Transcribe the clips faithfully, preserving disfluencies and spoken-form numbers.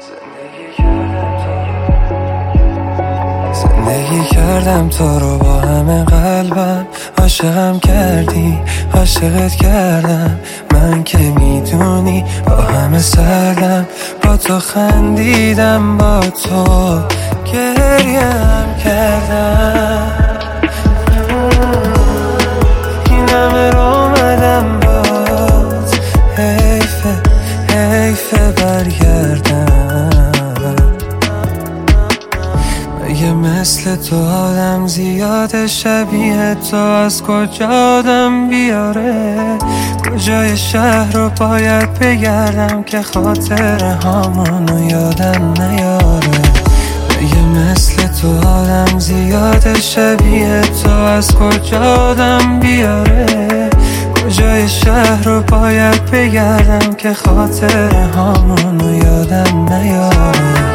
زندگی کردم تو رو با همه قلبم، عاشقم کردی عاشقت کردم، من که میدونی با همه سردم، با تو خندیدم با تو گریم کردم، این همه رو اومدم باز، حیفه حیفه برگردم. مگه مثل تو آدم زیاده شبیه تو از کجا آدم بیاره؟ کجای شهر رو باید بگردم که خاطر هامونو یادم نیاره؟ مگه مثل تو آدم زیاده شبیه تو از کجا آدم بیاره؟ کجای شهر رو باید بگردم که خاطر هامونو یادم نیاره؟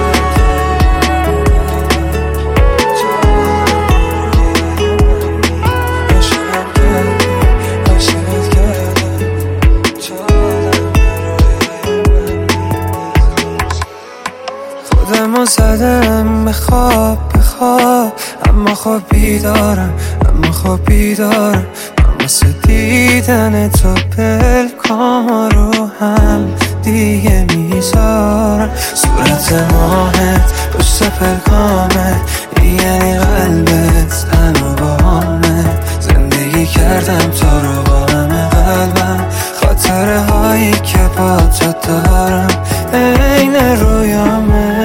خودمو زدم به خواب به خواب، اما خب بیدارم اما خب بیدارم، من واسه دیدن تو پلکام رو هم دیگه میذارم. صورت ماهت پشت پلکامت یعنی قلبت هنو با همه، زندگی کردم تو رو با همه قلبم، خاطره هایی که با تو دارم عین رویامه.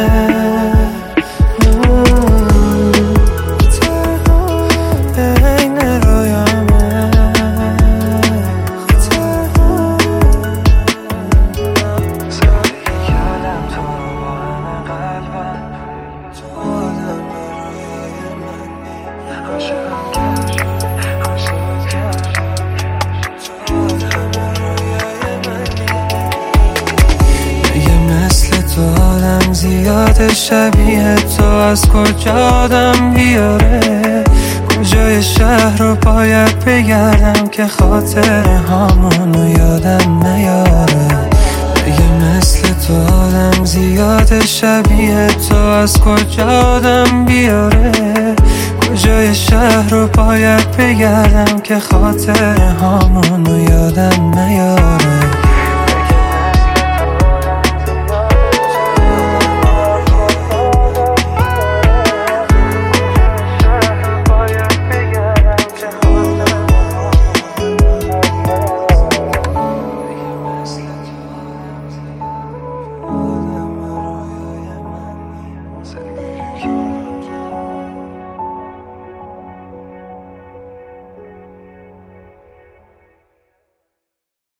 زیاده شبیه تو از کجا آدم بیاره؟ کجای شهر رو باید بگردم که خاطر هامونو یادم نیاره؟ مگه مثل تو آدم زیاده شبیه تو از کجا آدم بیاره؟ کجای شهر رو باید بگردم که خاطر هامونو یادم نیاره؟